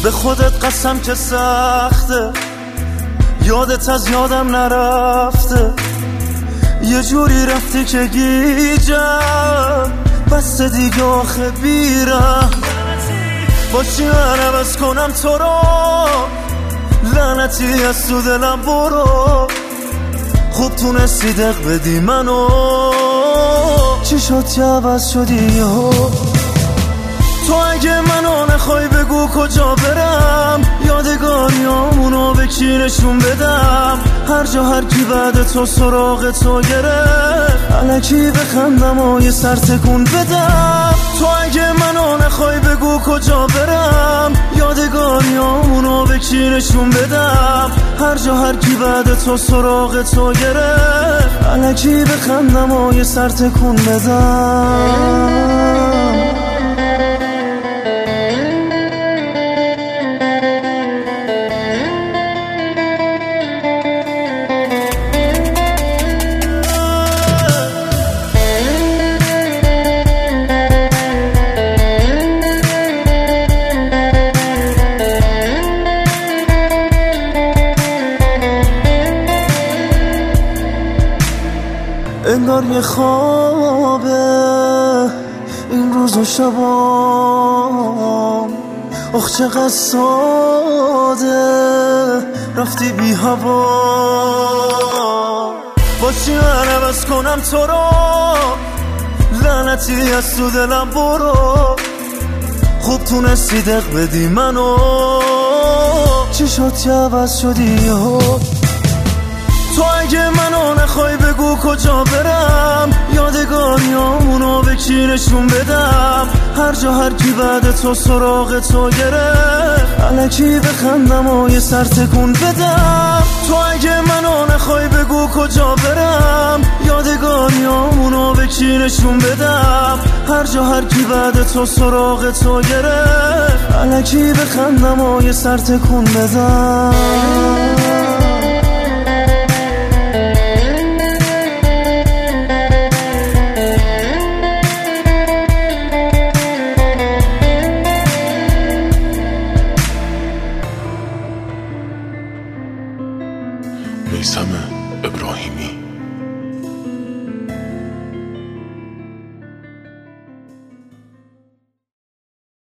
به خودت قسم که سخته، یادت از یادم نرفته، یه جوری رفتی که گیجم بس دیگه آخه بیرم. با چی من عوض کنم تو رو، لعنتی از تو دلم برو. خوب تونستی دق بدی منو، چی شد که عوض شدی یهو؟ تو اگه منو نخوای بگو کجا برم، یادگاریامونو به کی نشون بدم؟ هر جا هر کی بعد تو سراغ تو گرفت، الکی بخندم و یه سر تکون بدم. تو اگه منو نخوای بگو کجا برم، یادگاریامونو به کی نشون بدم؟ هر جا هر کی بعد تو سراغ تو گرفت، الکی بخندم و یه سر تکون بدم. انگار یه خوابه این روز و شبام، اخ چقدر ساده رفتی بی هوا. با چی من عوض کنم تو رو، لعنتی از تو دلم برو. خوب تونستی دق بدی منو، چی شد که عوض شدی یهو؟ تو اگه منو نخوای بگو کجا برم، یادگاریامونو به کی نشون بدم؟ هر جا هر کی بعد تو سراغ تو گرفت، الکی بخندم و یه سر تکون بدم. تو اگه منو نخوای بگو کجا برم، یادگاریامونو به کی نشون بدم؟ هر جا هر کی بعد تو سراغ تو گرفت، الکی بخندم و یه سر تکون بدم.